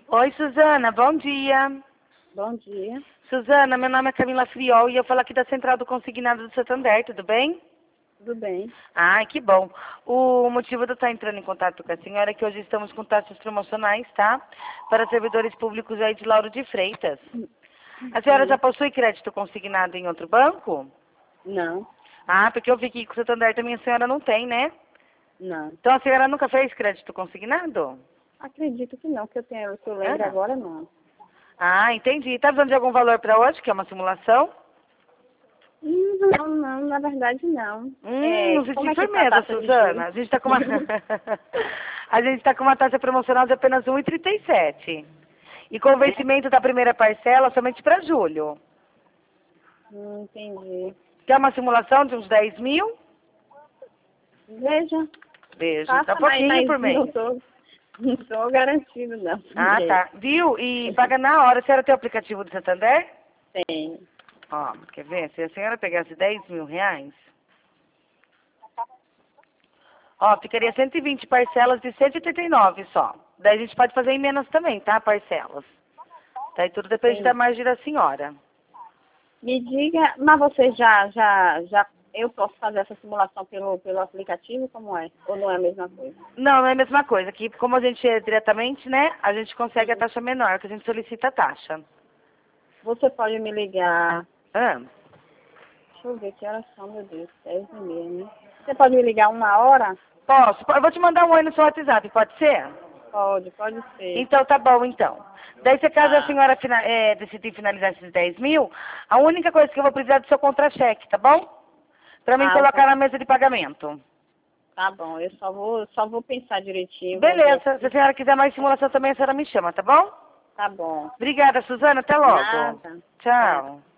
Oi, Suzana, bom dia. Bom dia. Suzana, meu nome é Camila Friol e eu falo aqui da Central do Consignado do Santander, tudo bem? Tudo bem? Ai, que bom. O motivo de eu estar entrando em contato com a senhora é que hoje estamos com taxas promocionais, tá? Para servidores públicos aí de Lauro de Freitas. A senhora já Sim. possui crédito consignado em outro banco? Não, Ah, porque eu vi que com o Santander também a senhora não tem, né? não. Então a senhora nunca fez crédito consignado? Acredito que não, que eu lembro Ah, agora não. ah, entendi. Tá precisando de algum valor para hoje, que é uma simulação? Não, na verdade não. Não Como senti é que está a firmeza, taxa de juros? Suzana. A gente tá com uma a gente tá com uma taxa promocional de apenas 1,37. E com o vencimento da primeira parcela somente para julho. Entendi. Quer uma simulação de uns 10 mil? Veja, Beijo. Tá faça, pouquinho por mês. não tô garantido não. Ah, tá. Viu? E paga na hora. A senhora tem o aplicativo do Santander? Tem. Ó, quer ver? Se a senhora pegasse 10 mil reais, ó, ficaria 120 parcelas de 189 só. Daí a gente pode fazer em menos também, tá? Parcelas. Daí tudo depende da Tem. margem da senhora. Me diga, mas você eu posso fazer essa simulação pelo aplicativo, como é? Ou não é a mesma coisa? Não, não é a mesma coisa. Que como a gente é diretamente, né? A gente consegue a taxa menor, que a gente solicita a taxa. Você pode me ligar. Ah, Deixa eu ver que horas são, meu Deus. 10h30, né? Você pode me ligar 1 hora? posso? Eu vou te mandar um oi no seu WhatsApp, pode ser? Pode ser. Então tá bom, então. Daí, se caso a Tá, senhora decidir finalizar esses 10 mil, a única coisa que eu vou precisar é do seu contra-cheque, tá bom? Pra mim tá, colocar na mesa de pagamento. tá bom. Eu só vou pensar direitinho, vou ver Beleza. Se a aqui. senhora quiser mais simulação também, a senhora me chama, tá bom? Tá bom. Obrigada, Suzana. Até logo. Nada. Tchau. Tchau.